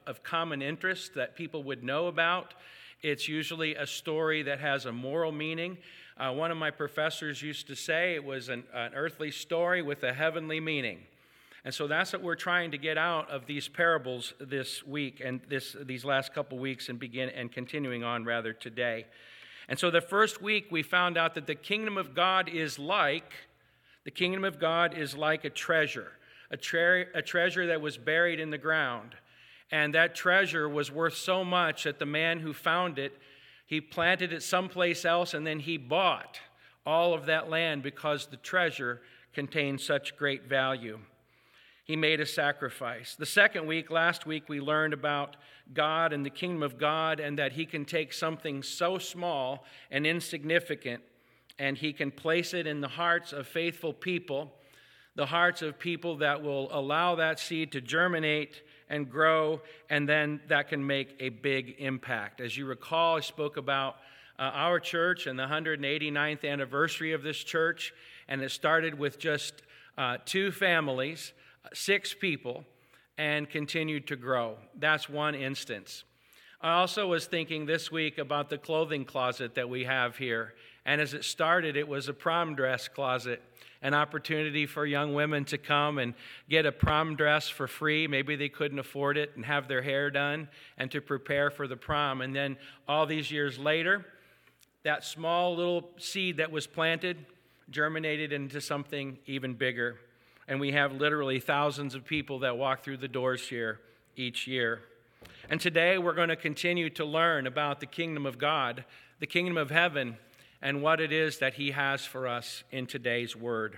of common interest that people would know about. It's usually a story that has a moral meaning. One of my professors used to say it was an earthly story with a heavenly meaning. And so that's what we're trying to get out of these parables this week and these last couple weeks and continuing on rather today. And so the first week we found out that the kingdom of God is like a treasure, a treasure that was buried in the ground. And that treasure was worth so much that the man who found it, he planted it someplace else, and then he bought all of that land because the treasure contained such great value. He made a sacrifice. The second week, last week, we learned about God and the kingdom of God, and that he can take something so small and insignificant, and he can place it in the hearts of faithful people, the hearts of people that will allow that seed to germinate and grow, and then that can make a big impact. As you recall, I spoke about our church and the 189th anniversary of this church, and it started with just 2 families, 6 people, and continued to grow. That's one instance. I also was thinking this week about the clothing closet that we have here, and as it started, it was a prom dress closet, an opportunity for young women to come and get a prom dress for free. Maybe they couldn't afford it, and have their hair done and to prepare for the prom. And then all these years later, that small little seed that was planted germinated into something even bigger. And we have literally thousands of people that walk through the doors here each year. And today we're going to continue to learn about the kingdom of God, the kingdom of heaven, and what it is that he has for us in today's word.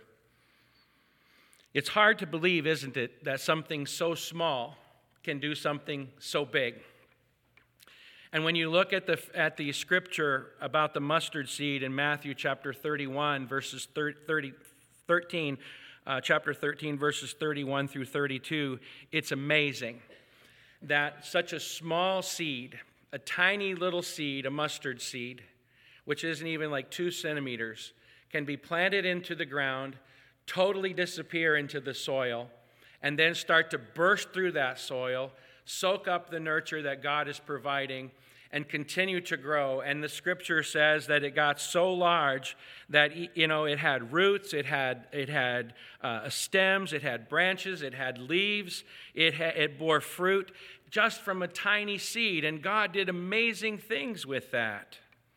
It's hard to believe, isn't it, that something so small can do something so big. And when you look at the scripture about the mustard seed in Matthew chapter 31, verses 13, chapter 13, verses 31 through 32, it's amazing that such a small seed, a tiny little seed, a mustard seed, which isn't even like 2 centimeters, can be planted into the ground, totally disappear into the soil, and then start to burst through that soil, soak up the nurture that God is providing, and continue to grow. And the scripture says that it got so large that, it had roots, it had stems, it had branches, it had leaves, it bore fruit just from a tiny seed. And God did amazing things with that.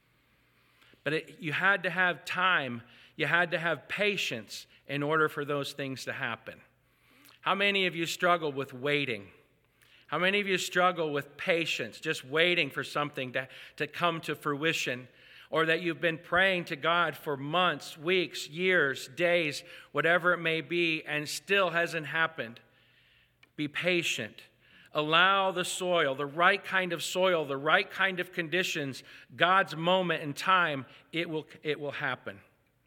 But you had to have time, you had to have patience in order for those things to happen. How many of you struggle with waiting? How many of you struggle with patience, just waiting for something to come to fruition? Or that you've been praying to God for months, weeks, years, days, whatever it may be, and still hasn't happened? Be patient. Allow the soil, the right kind of soil, the right kind of conditions, God's moment and time, it will happen.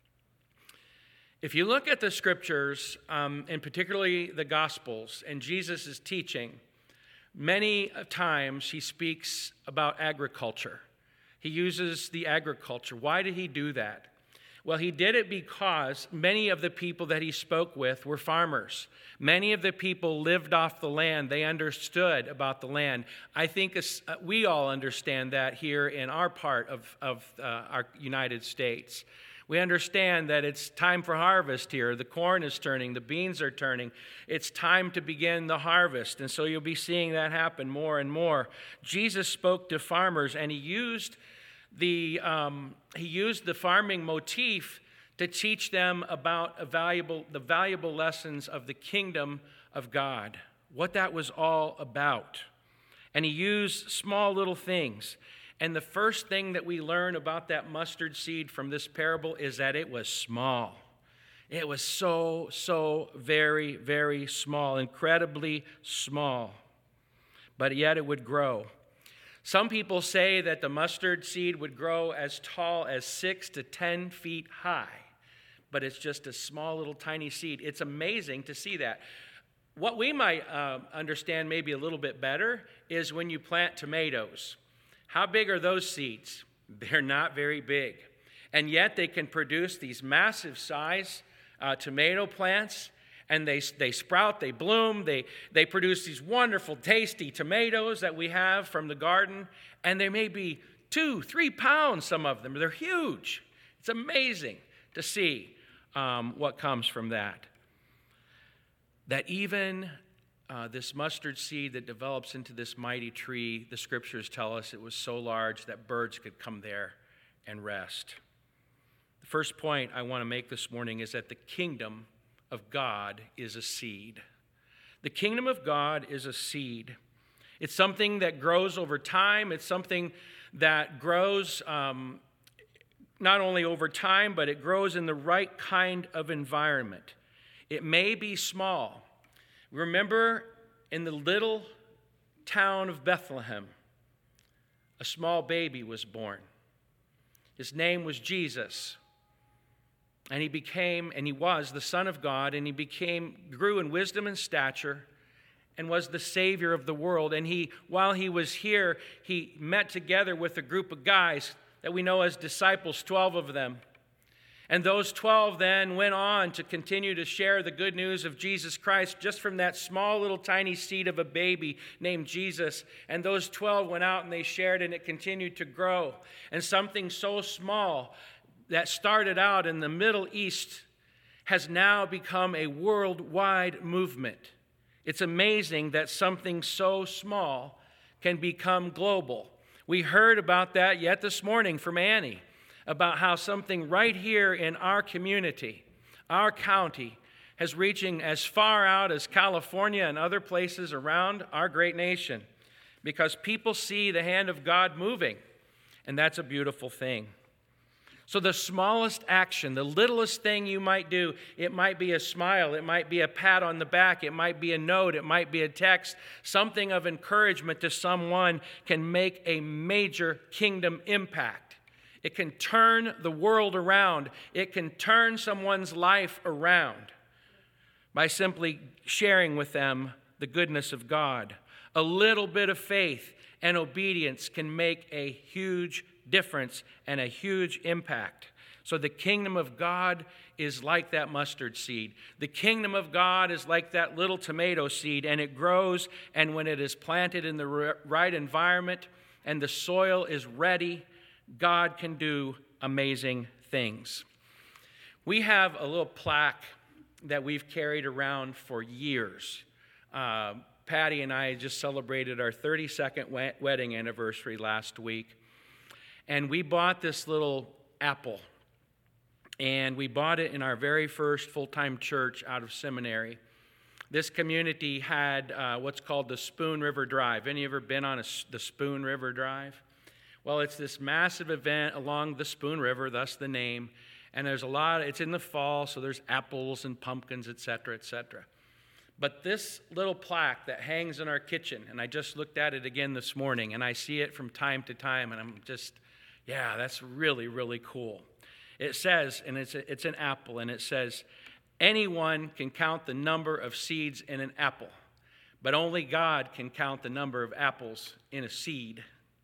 If you look at the scriptures, and particularly the Gospels and Jesus' teaching, many times he speaks about agriculture. He uses the agriculture. Why did he do that? Well, he did it because many of the people that he spoke with were farmers. Many of the people lived off the land. They understood about the land. I think we all understand that here in our part of our United States. We understand that it's time for harvest here. The corn is turning. The beans are turning. It's time to begin the harvest. And so you'll be seeing that happen more and more. Jesus spoke to farmers, and he used the farming motif to teach them about the valuable lessons of the kingdom of God, what that was all about. And he used small little things. And the first thing that we learn about that mustard seed from this parable is that it was small. It was so very, very small, incredibly small. But yet it would grow. Some people say that the mustard seed would grow as tall as 6 to 10 feet high, but it's just a small little tiny seed. It's amazing to see that. What we might understand maybe a little bit better is when you plant tomatoes. How big are those seeds? They're not very big. And yet they can produce these massive size tomato plants, and they sprout, they bloom, they produce these wonderful, tasty tomatoes that we have from the garden, and they may be 2-3 pounds, some of them. They're huge. It's amazing to see what comes from that. That even this mustard seed that develops into this mighty tree, the scriptures tell us it was so large that birds could come there and rest. The first point I want to make this morning is that the kingdom of God is a seed. The kingdom of God is a seed. It's something that grows over time. It's something that grows not only over time, but it grows in the right kind of environment. It may be small. Remember, in the little town of Bethlehem, a small baby was born. His name was Jesus. And he was the Son of God, and he grew in wisdom and stature, and was the Savior of the world. And while he was here, he met together with a group of guys that we know as disciples, 12 of them. And those 12 then went on to continue to share the good news of Jesus Christ just from that small little tiny seed of a baby named Jesus. And those 12 went out and they shared, and it continued to grow. And something so small that started out in the Middle East has now become a worldwide movement. It's amazing that something so small can become global. We heard about that yet this morning from Annie, about how something right here in our community, our county, is reaching as far out as California and other places around our great nation, because people see the hand of God moving, and that's a beautiful thing. So the smallest action, the littlest thing you might do, it might be a smile, it might be a pat on the back, it might be a note, it might be a text, something of encouragement to someone can make a major kingdom impact. It can turn the world around. It can turn someone's life around by simply sharing with them the goodness of God. A little bit of faith and obedience can make a huge difference and a huge impact. So the kingdom of God is like that mustard seed. The kingdom of God is like that little tomato seed, and it grows, and when it is planted in the right environment and the soil is ready, God can do amazing things. We have a little plaque that we've carried around for years. Patty and I just celebrated our 32nd wedding anniversary last week. And we bought this little apple. And we bought it in our very first full-time church out of seminary. This community had what's called the Spoon River Drive. Any ever been on the Spoon River Drive? Well, it's this massive event along the Spoon River, thus the name. And there's it's in the fall, so there's apples and pumpkins, et cetera, et cetera. But this little plaque that hangs in our kitchen, and I just looked at it again this morning, and I see it from time to time, and I'm just, yeah, that's really, really cool. It says, and it's an apple, and it says, anyone can count the number of seeds in an apple, but only God can count the number of apples in a seed.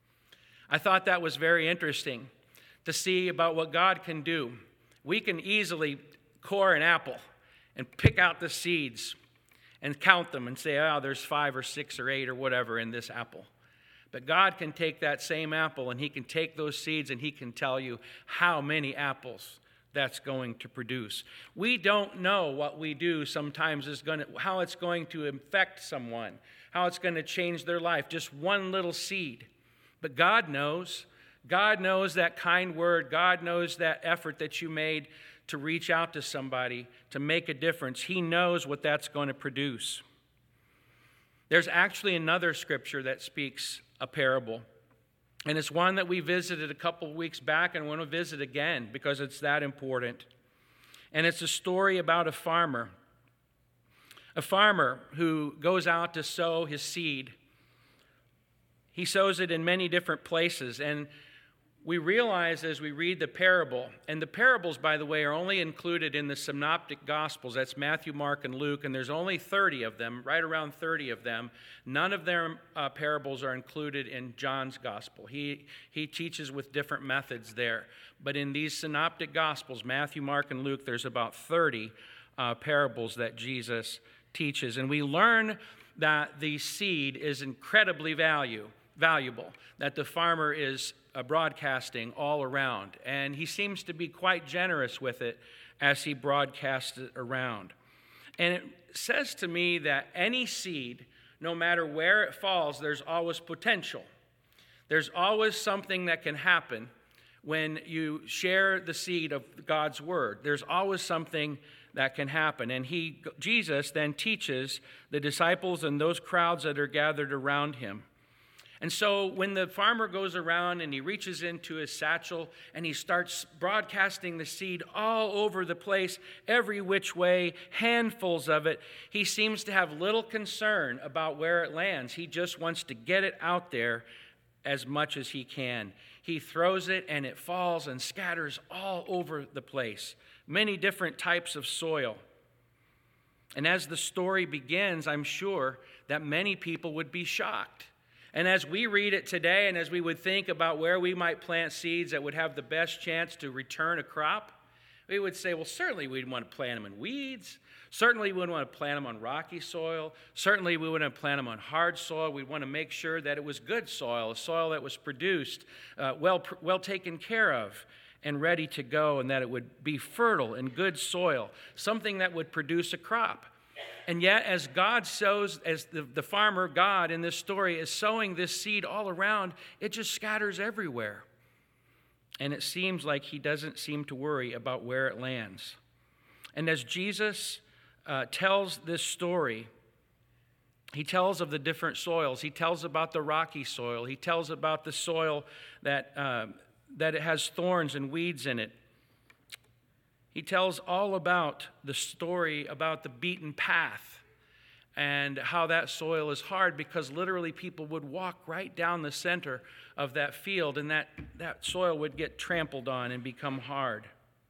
I thought that was very interesting to see about what God can do. We can easily core an apple and pick out the seeds and count them and say, oh, there's 5 or 6 or 8 or whatever in this apple. But God can take that same apple and he can take those seeds and he can tell you how many apples that's going to produce. We don't know what we do sometimes how it's going to affect someone, how it's going to change their life, just one little seed. But God knows. God knows that kind word. God knows that effort that you made to reach out to somebody, to make a difference. He knows what that's going to produce. There's actually another scripture that speaks a parable. And it's one that we visited a couple of weeks back and want to visit again because it's that important. And it's a story about a farmer who goes out to sow his seed. He sows it in many different places, and we realize as we read the parable, and the parables, by the way, are only included in the Synoptic Gospels. That's Matthew, Mark, and Luke, and there's only 30 of them, right around 30 of them. None of their parables are included in John's Gospel. He teaches with different methods there. But in these Synoptic Gospels, Matthew, Mark, and Luke, there's about 30 parables that Jesus teaches. And we learn that the seed is incredibly valuable, that the farmer is broadcasting all around. And he seems to be quite generous with it as he broadcasts it around. And it says to me that any seed, no matter where it falls, there's always potential. There's always something that can happen when you share the seed of God's word. There's always something that can happen. And Jesus then teaches the disciples and those crowds that are gathered around him. And so when the farmer goes around and he reaches into his satchel and he starts broadcasting the seed all over the place, every which way, handfuls of it, he seems to have little concern about where it lands. He just wants to get it out there as much as he can. He throws it and it falls and scatters all over the place. Many different types of soil. And as the story begins, I'm sure that many people would be shocked. And as we read it today, and as we would think about where we might plant seeds that would have the best chance to return a crop, we would say, well, certainly we'd want to plant them in weeds. Certainly we wouldn't want to plant them on rocky soil. Certainly we wouldn't plant them on hard soil. We'd want to make sure that it was good soil, a soil that was produced, well taken care of and ready to go, and that it would be fertile and good soil, something that would produce a crop. And yet, as God sows, as the farmer, God, in this story, is sowing this seed all around, it just scatters everywhere. And it seems like he doesn't seem to worry about where it lands. And as Jesus tells this story, he tells of the different soils. He tells about the rocky soil. He tells about the soil that it has thorns and weeds in it. He tells all about the story about the beaten path and how that soil is hard because literally people would walk right down the center of that field and that soil would get trampled on and become hard.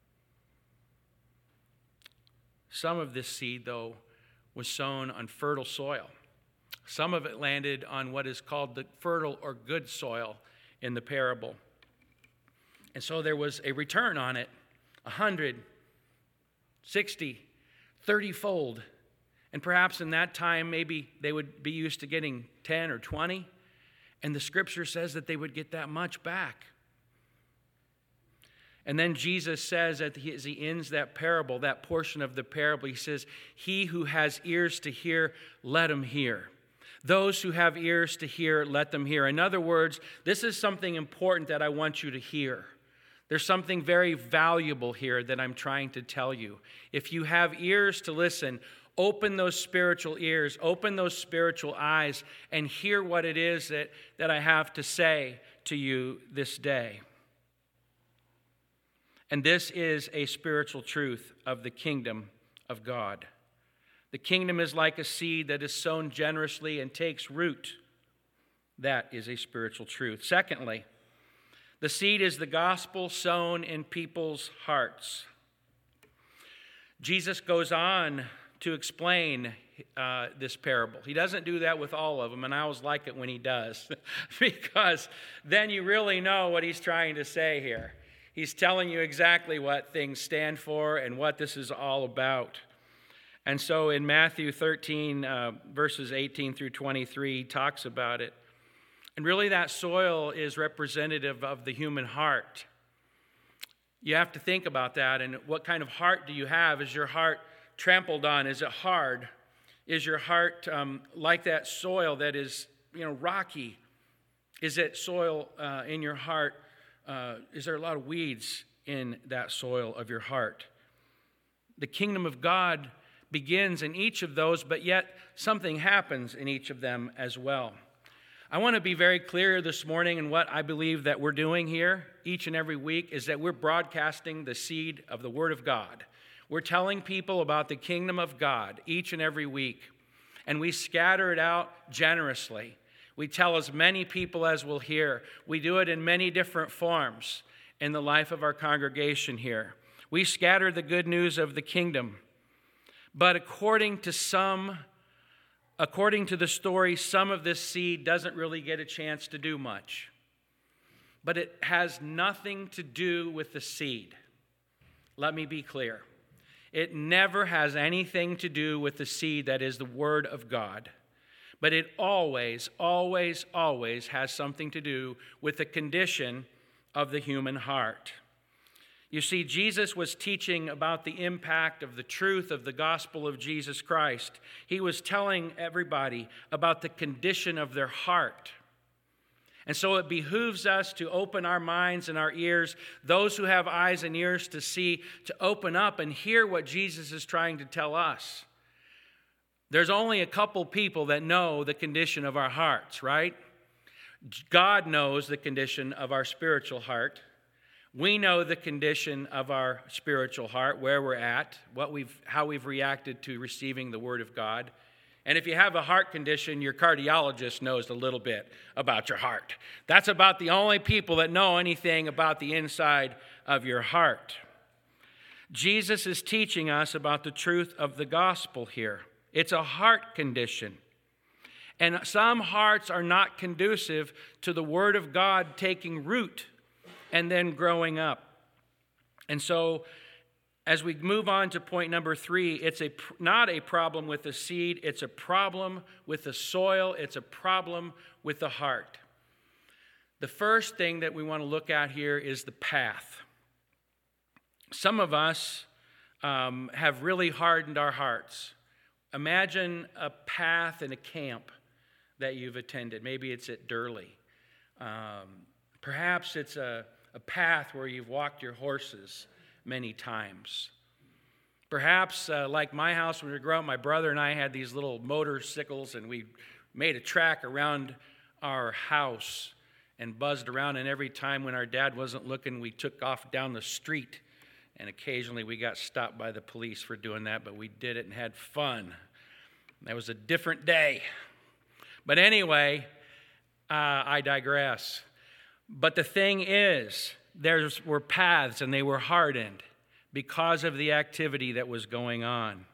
Some of this seed, though, was sown on fertile soil. Some of it landed on what is called the fertile or good soil in the parable. And so there was a return on it, 100, 60, 30-fold. And perhaps in that time, maybe they would be used to getting 10 or 20. And the scripture says that they would get that much back. And then Jesus says, as he ends that parable, that portion of the parable, he says, he who has ears to hear, let him hear. Those who have ears to hear, let them hear. In other words, this is something important that I want you to hear. There's something very valuable here that I'm trying to tell you. If you have ears to listen, open those spiritual ears, open those spiritual eyes, and hear what it is that I have to say to you this day. And this is a spiritual truth of the kingdom of God. The kingdom is like a seed that is sown generously and takes root. That is a spiritual truth. Secondly, the seed is the gospel sown in people's hearts. Jesus goes on to explain this parable. He doesn't do that with all of them, and I always like it when he does, because then you really know what he's trying to say here. He's telling you exactly what things stand for and what this is all about. And so in Matthew 13, verses 18 through 23, he talks about it. And really that soil is representative of the human heart. You have to think about that, and what kind of heart do you have? Is your heart trampled on? Is it hard? Is your heart like that soil that is, rocky? Is it soil in your heart? Is there a lot of weeds in that soil of your heart? The kingdom of God begins in each of those, but yet something happens in each of them as well. I want to be very clear this morning, and what I believe that we're doing here each and every week is that we're broadcasting the seed of the Word of God. We're telling people about the kingdom of God each and every week, and we scatter it out generously. We tell as many people as will hear. We do it in many different forms in the life of our congregation here. We scatter the good news of the kingdom. But according to the story, some of this seed doesn't really get a chance to do much. But it has nothing to do with the seed. Let me be clear. It never has anything to do with the seed that is the Word of God. But it always, always, always has something to do with the condition of the human heart. You see, Jesus was teaching about the impact of the truth of the gospel of Jesus Christ. He was telling everybody about the condition of their heart. And so it behooves us to open our minds and our ears, those who have eyes and ears to see, to open up and hear what Jesus is trying to tell us. There's only a couple people that know the condition of our hearts, right? God knows the condition of our spiritual heart. We know the condition of our spiritual heart, where we're at, how we've reacted to receiving the Word of God. And if you have a heart condition, your cardiologist knows a little bit about your heart. That's about the only people that know anything about the inside of your heart. Jesus is teaching us about the truth of the gospel here. It's a heart condition. And some hearts are not conducive to the Word of God taking root and then growing up. And so, as we move on to point number 3, it's not a problem with the seed, it's a problem with the soil, it's a problem with the heart. The first thing that we want to look at here is the path. Some of us have really hardened our hearts. Imagine a path in a camp that you've attended. Maybe it's at Durley. Perhaps it's a path where you've walked your horses many times. Perhaps, like my house when we were growing up, my brother and I had these little motorcycles, and we made a track around our house and buzzed around, and every time when our dad wasn't looking, we took off down the street, and occasionally we got stopped by the police for doing that, but we did it and had fun. That was a different day. But anyway, I digress. But the thing is, there were paths and they were hardened because of the activity that was going on.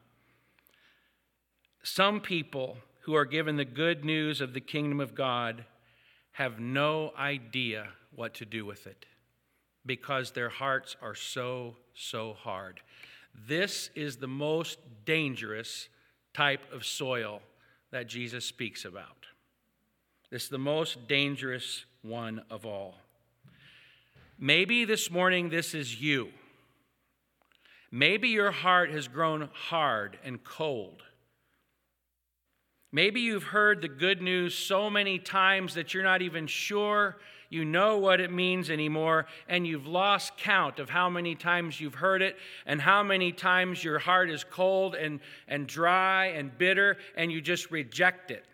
Some people who are given the good news of the kingdom of God have no idea what to do with it because their hearts are so hard. This is the most dangerous type of soil that Jesus speaks about. This is the most dangerous one of all. Maybe this morning this is you. Maybe your heart has grown hard and cold. Maybe you've heard the good news so many times that you're not even sure you know what it means anymore, and you've lost count of how many times you've heard it and how many times your heart is cold and dry and bitter, and you just reject it.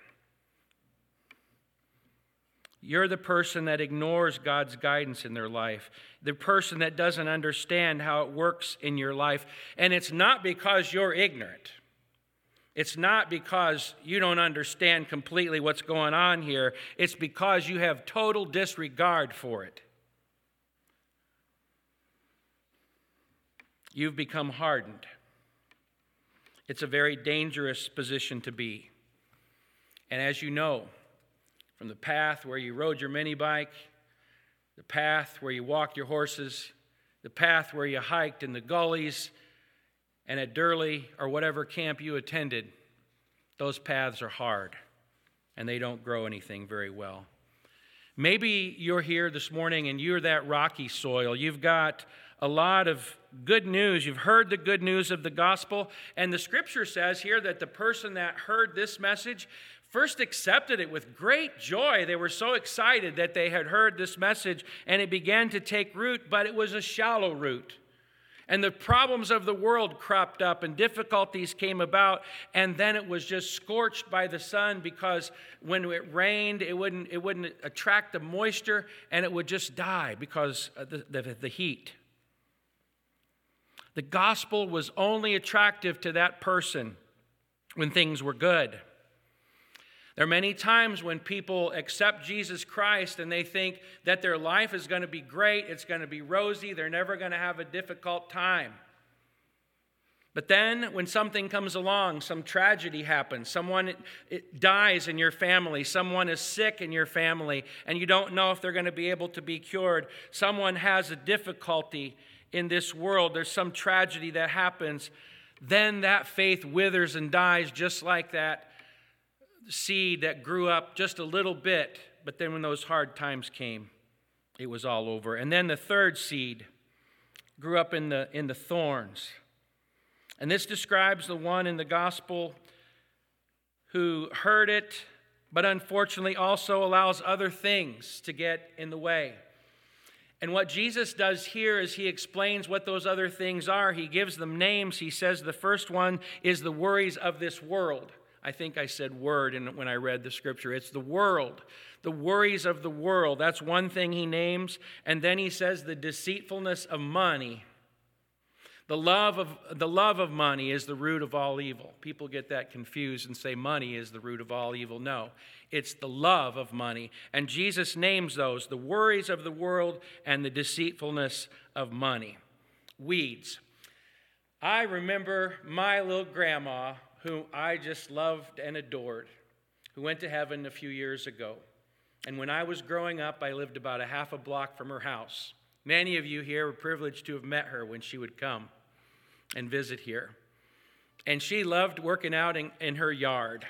You're the person that ignores God's guidance in their life, the person that doesn't understand how it works in your life. And it's not because you're ignorant. It's not because you don't understand completely what's going on here. It's because you have total disregard for it. You've become hardened. It's a very dangerous position to be. And as you know, from the path where you rode your mini bike, the path where you walked your horses, the path where you hiked in the gullies, and at Durley or whatever camp you attended, those paths are hard and they don't grow anything very well. Maybe you're here this morning and you're that rocky soil. You've got a lot of good news. You've heard the good news of the gospel, and the scripture says here that the person that heard this message first accepted it with great joy. They were so excited that they had heard this message, and it began to take root, but it was a shallow root. And the problems of the world cropped up, and difficulties came about, and then it was just scorched by the sun, because when it rained, it wouldn't attract the moisture, and it would just die because of the heat. The gospel was only attractive to that person when things were good. There are many times when people accept Jesus Christ and they think that their life is going to be great, it's going to be rosy, they're never going to have a difficult time. But then when something comes along, some tragedy happens, someone dies in your family, someone is sick in your family, and you don't know if they're going to be able to be cured, someone has a difficulty in this world, there's some tragedy that happens, then that faith withers and dies just like that seed that grew up just a little bit. But then when those hard times came, it was all over. And then the third seed grew up in the thorns. And this describes the one in the gospel who heard it, but unfortunately also allows other things to get in the way. And what Jesus does here is he explains what those other things are. He gives them names. He says the first one is the worries of this world. I think I said word when I read the scripture. It's the world, the worries of the world. That's one thing he names. And then he says the deceitfulness of money. The love of money is the root of all evil. People get that confused and say money is the root of all evil. No, it's the love of money. And Jesus names those, the worries of the world and the deceitfulness of money. Weeds. I remember my little grandma, who I just loved and adored, who went to heaven a few years ago. And when I was growing up, I lived about a half a block from her house. Many of you here were privileged to have met her when she would come and visit here. And she loved working out in her yard.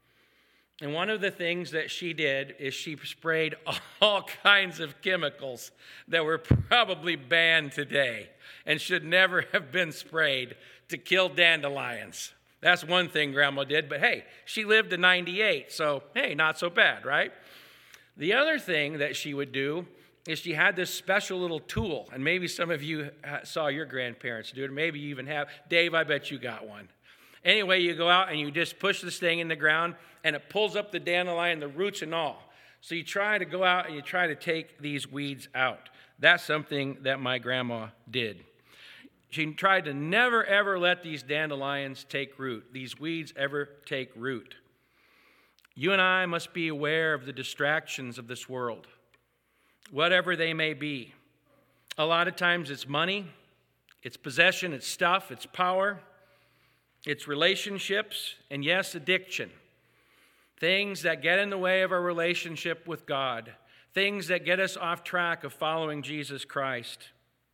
And one of the things that she did is she sprayed all kinds of chemicals that were probably banned today and should never have been sprayed to kill dandelions. That's one thing Grandma did, but hey, she lived to 98, so hey, not so bad, right? The other thing that she would do is she had this special little tool, and maybe some of you saw your grandparents do it, or maybe you even have. Dave, I bet you got one. Anyway, you go out and you just push this thing in the ground, and it pulls up the dandelion, the roots and all. So you try to go out and you try to take these weeds out. That's something that my grandma did. She tried to never, ever let these dandelions take root, these weeds ever take root. You and I must be aware of the distractions of this world, whatever they may be. A lot of times it's money, it's possession, it's stuff, it's power, it's relationships, and yes, addiction. Things that get in the way of our relationship with God, things that get us off track of following Jesus Christ.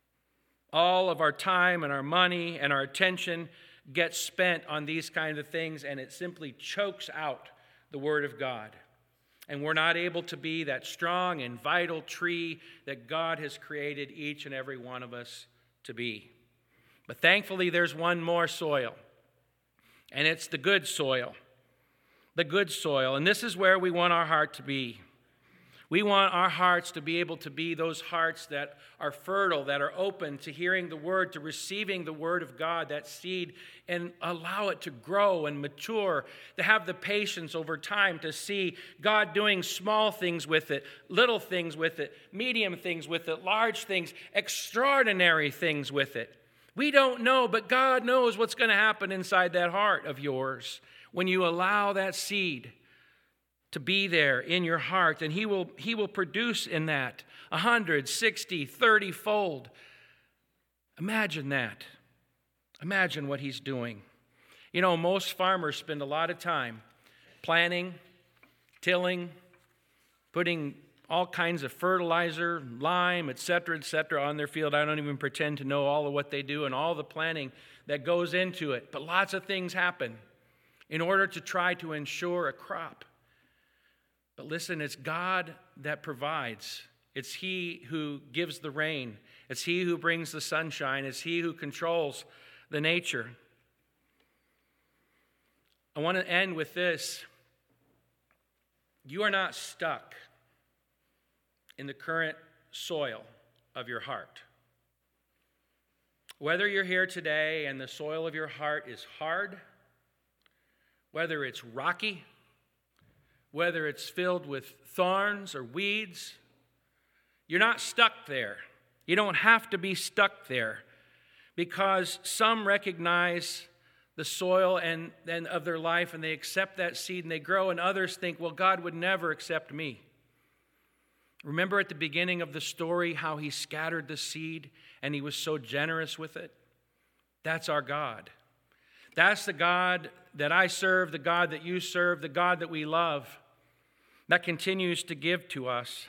All of our time and our money and our attention gets spent on these kinds of things, and it simply chokes out the Word of God. And we're not able to be that strong and vital tree that God has created each and every one of us to be. But thankfully, there's one more soil, and it's the good soil. The good soil. And this is where we want our heart to be. We want our hearts to be able to be those hearts that are fertile, that are open to hearing the Word, to receiving the Word of God, that seed, and allow it to grow and mature, to have the patience over time to see God doing small things with it, little things with it, medium things with it, large things, extraordinary things with it. We don't know, but God knows what's going to happen inside that heart of yours when you allow that seed to be there in your heart, and he will produce in that 160, 30-fold. Imagine that. Imagine what he's doing. You know, most farmers spend a lot of time planting, tilling, putting all kinds of fertilizer, lime, et cetera, on their field. I don't even pretend to know all of what they do and all the planning that goes into it. But lots of things happen in order to try to ensure a crop. But listen, it's God that provides. It's He who gives the rain. It's He who brings the sunshine. It's He who controls the nature. I want to end with this. You are not stuck in the current soil of your heart. Whether you're here today and the soil of your heart is hard, whether it's rocky, whether it's filled with thorns or weeds, you're not stuck there. You don't have to be stuck there, because some recognize the soil and of their life, and they accept that seed and they grow, and others think, well, God would never accept me. Remember at the beginning of the story how He scattered the seed and He was so generous with it? That's our God. That's the God that I serve, the God that you serve, the God that we love, that continues to give to us.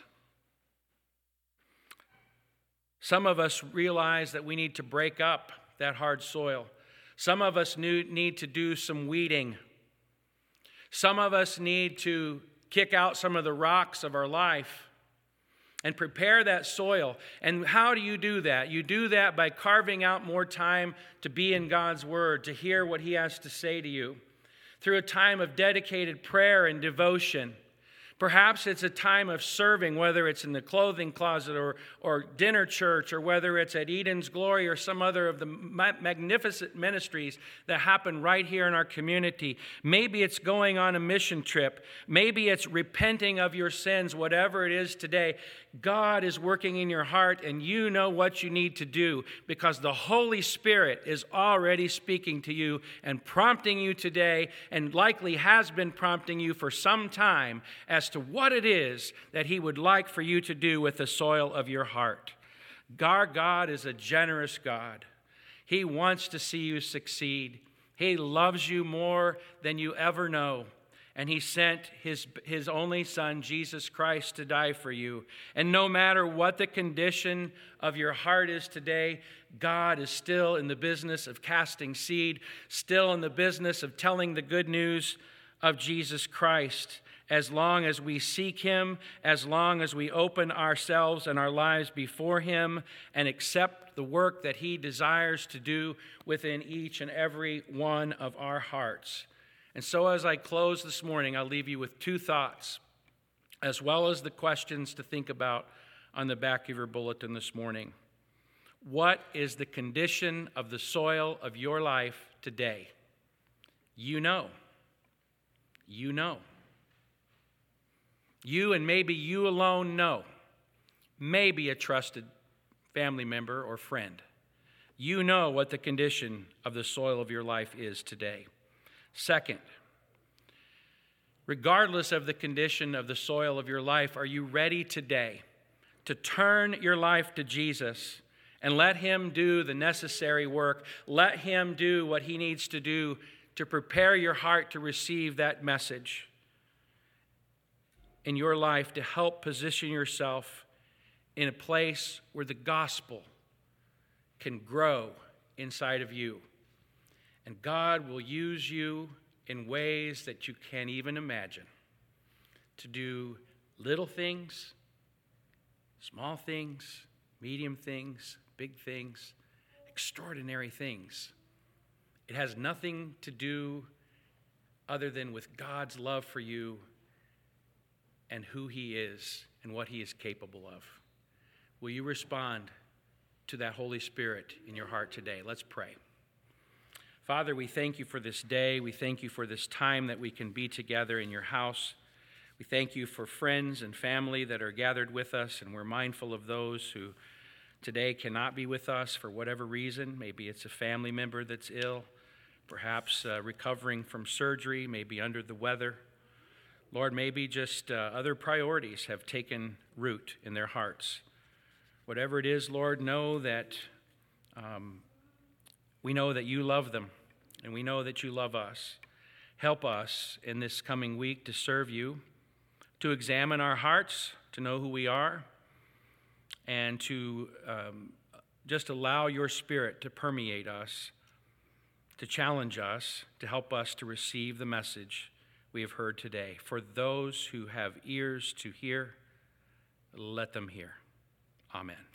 Some of us realize that we need to break up that hard soil. Some of us need to do some weeding. Some of us need to kick out some of the rocks of our life and prepare that soil. And how do you do that? You do that by carving out more time to be in God's Word, to hear what He has to say to you, through a time of dedicated prayer and devotion. Perhaps it's a time of serving, whether it's in the clothing closet or dinner church, or whether it's at Eden's Glory or some other of the magnificent ministries that happen right here in our community. Maybe it's going on a mission trip. Maybe it's repenting of your sins, whatever it is today. God is working in your heart, and you know what you need to do because the Holy Spirit is already speaking to you and prompting you today, and likely has been prompting you for some time as to what it is that He would like for you to do with the soil of your heart. Our God is a generous God. He wants to see you succeed. He loves you more than you ever know. And He sent His only Son, Jesus Christ, to die for you. And no matter what the condition of your heart is today, God is still in the business of casting seed, still in the business of telling the good news of Jesus Christ. As long as we seek Him, as long as we open ourselves and our lives before Him and accept the work that He desires to do within each and every one of our hearts. And so as I close this morning, I'll leave you with two thoughts, as well as the questions to think about on the back of your bulletin this morning. What is the condition of the soil of your life today? You know. You know. You and maybe you alone know. Maybe a trusted family member or friend. You know what the condition of the soil of your life is today. Second, regardless of the condition of the soil of your life, are you ready today to turn your life to Jesus and let Him do the necessary work? Let Him do what He needs to do to prepare your heart to receive that message in your life, to help position yourself in a place where the gospel can grow inside of you. And God will use you in ways that you can't even imagine to do little things, small things, medium things, big things, extraordinary things. It has nothing to do other than with God's love for you and who He is and what He is capable of. Will you respond to that Holy Spirit in your heart today? Let's pray. Father, we thank You for this day. We thank You for this time that we can be together in Your house. We thank You for friends and family that are gathered with us, and we're mindful of those who today cannot be with us for whatever reason. Maybe it's a family member that's ill, perhaps recovering from surgery, maybe under the weather. Lord, maybe just other priorities have taken root in their hearts. Whatever it is, Lord, know that we know that You love them, and we know that You love us. Help us in this coming week to serve You, to examine our hearts, to know who we are, and to just allow Your Spirit to permeate us, to challenge us, to help us to receive the message we have heard today. For those who have ears to hear, let them hear. Amen.